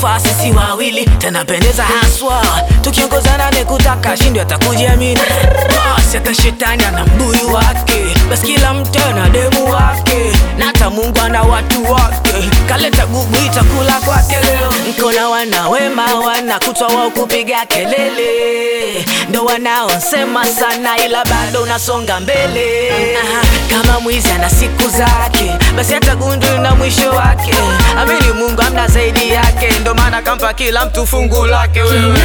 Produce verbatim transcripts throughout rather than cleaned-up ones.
inatufaa sisi wawili, tunapendeza haswa. Tukiongozana ni kutaka shindi atakujiamini. Boss ya shetani ana mbuyu wake, basi kila mtu ana demu wake, na hata Mungu ana watu wake. Kaleta gugu itakula kwake leo. Nkona wana wema wana kutwa wao kupiga kelele, ndo wanaosema sana ila bado unasonga mbele. Kama mwizi ana siku zake, basi hata gundu na mwisho wake. Amini Mungu amna zaidi yake, ndo maana kampa kila mtu fungu lake wewe.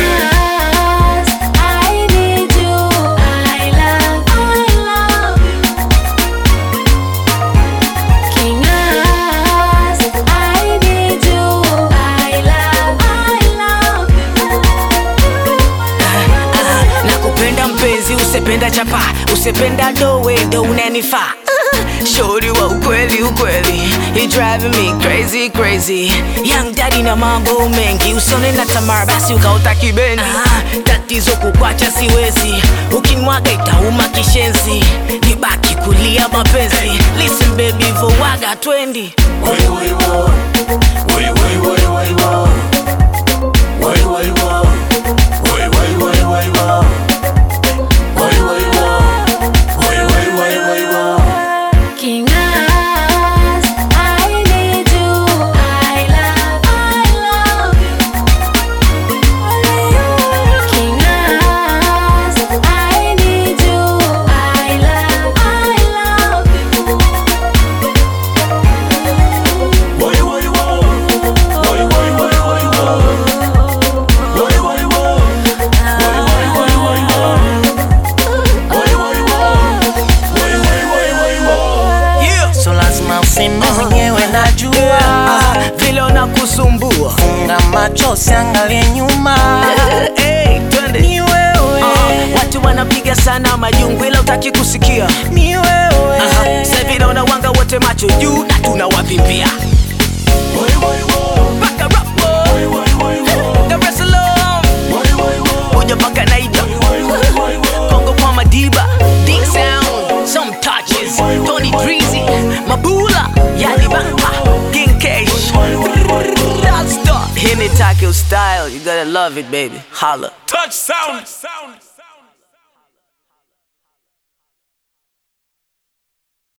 Usipenda chapa, usipenda dowe, ndo unanifaa. Shorty wa ukweli ukweli, he driving me crazy crazy. Young daddy na mambo mengi, usone na Tamara basi ukaota kibeni. Ah, tatizo kukwacha siwezi, ukinimwaga itauma kishenzi, nibaki kulia mapenzi. Listen baby vowaga twendi. Woi woi wo, woi woi woi woi wo, woi woi wo, woi woi woi woi wo. Mwenyewe najua vile unakusumbua, funga macho siangalie nyuma. Hey, twende. Ni wewe. uh, Watu wanapiga sana majungu ila utaki kusikia. Ni wewe. uh, Sasa vile unawanga wote macho juu na tunawapimpia. Baka rapo Dar es Salaam Uja baka naida Kongo kwa Madiba Dick Sound Some touches Tony Dreezy Mabula Yani Bamba King Cash That's the Hini Takeo style. You gotta love it baby. Holla. Touch sound.